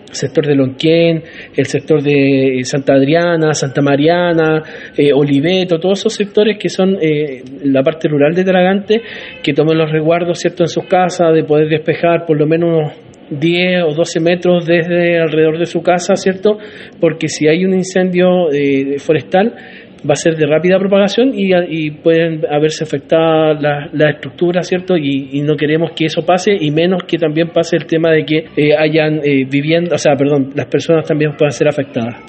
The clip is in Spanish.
sector de Lonquén, el sector de Santa Adriana, Santa Mariana, Oliveto, todos esos sectores que son la parte rural de Talagante, que tomen los resguardos, ¿cierto?, en sus casas, de poder despejar por lo menos unos 10 o 12 metros desde alrededor de su casa, ¿cierto?, porque si hay un incendio forestal va a ser de rápida propagación y pueden haberse afectadas las estructuras, ¿cierto? Y no queremos que eso pase, y menos que también pase el tema de que hayan las personas también puedan ser afectadas.